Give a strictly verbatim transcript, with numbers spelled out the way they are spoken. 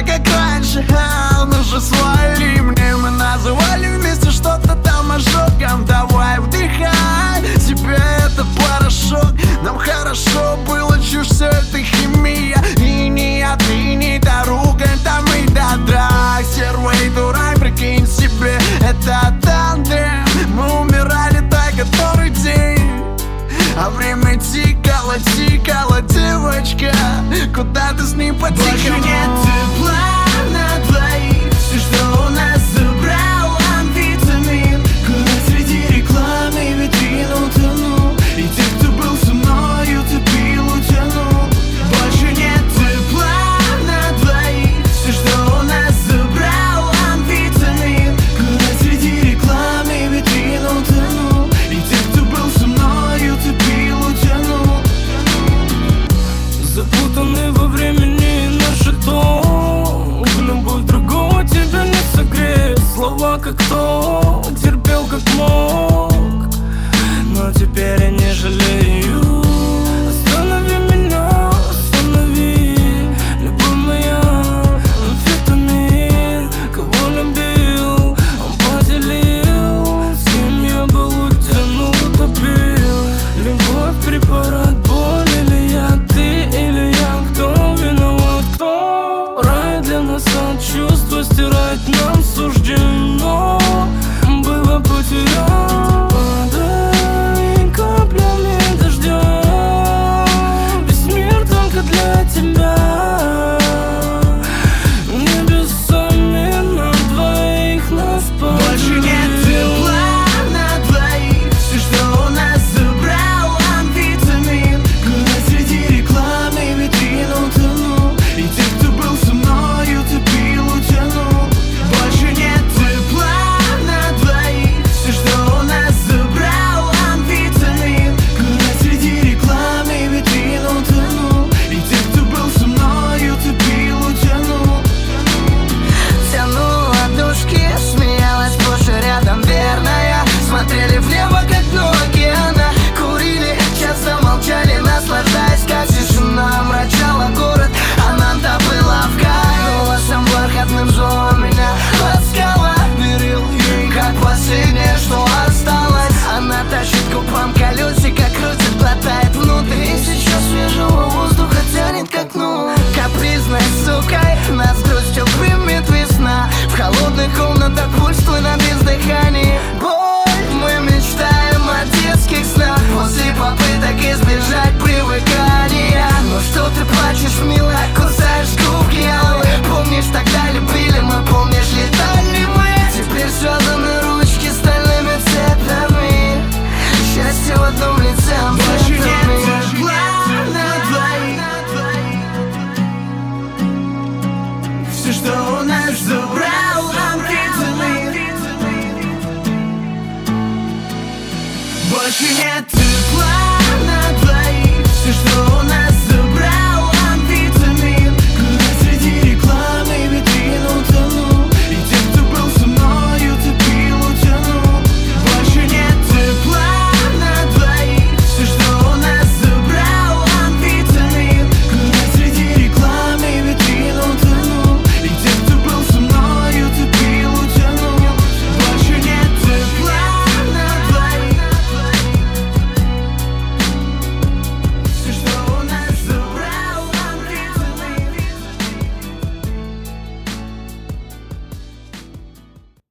как раньше, а, ну же свали мне. Мы называли вместе что-то там ожогом. Давай вдыхай, тебе это порошок. Нам хорошо было, чушь, все это химия. И не от и не до ругань, там и до драк. Стерва и дурак, прикинь себе, это тандем. Мы умирали так который день, а время тикало, тикало, девочка. Куда ты с ним потикала? Больше нет тепла на двоих. Все, что у нас забрал амфетамин. Куда среди рекламы витрин утонул. И те, кто был со мною, топил, утянул. Больше нет тепла на двоих. Все, что у нас забрал амфетамин. Куда среди рекламы витрин утонул. И те, кто был со мною, топил, утянул. Запутаны во времени наши ток. Любовь другого тебя не согреет. Слова как то, терпел как мог. Но теперь я не жалею. Останови меня, останови. Любовь моя, амфетамин. Кого любил, он поделил. С кем я был, утянул, утопил. Любовь, препарат, боль или я, ты или я. Кто виноват, кто? Рай для нас от чувства стирать нам суждено было потерять. Падай каплями дождя. Весь мир только для тебя. Небесами на двоих нас поделил. Больше нет тепла на двоих. Все, что у нас забрал амфетамин. Куда среди рекламы витрин утонул. И те, кто был со мною, топил, утянул. Больше нет тепла на двоих. Все, что у нас забрал амфетамин. Куда среди рекламы витрин утонул. И те, кто был со мною, топил, утянул. Тянула ладошки, смеялась сплошь и рядом верная. Смотрели в небо, как дно океана. Курили, часто молчали, наслаждаясь, как тишина омрачала город. Она-то была в кайф, голосом бархатным звал меня. Ласкала, верил ей, как последнее, что осталось. Она тащит губам колесико, крутит, глотает внутрь. И сейчас свежего воздуха тянет к окну. Капризной сукой нас грустью примет весна. В холодных комнатах пульс твой на бездыхании. Боль, мы мечтаем о детских снах. После попыток избежать привыкания. Ну что ты плачешь, милая, кусаешь губки алые. Помнишь, тогда любили мы, помнишь, летали мы. Теперь связаны ручки стальными цепями. Счастье в одном лице, Больше нет амфетамин. тепла на двоих. Все, что у нас забрал амфетамин. Больше нет тепла на двоих. Все, что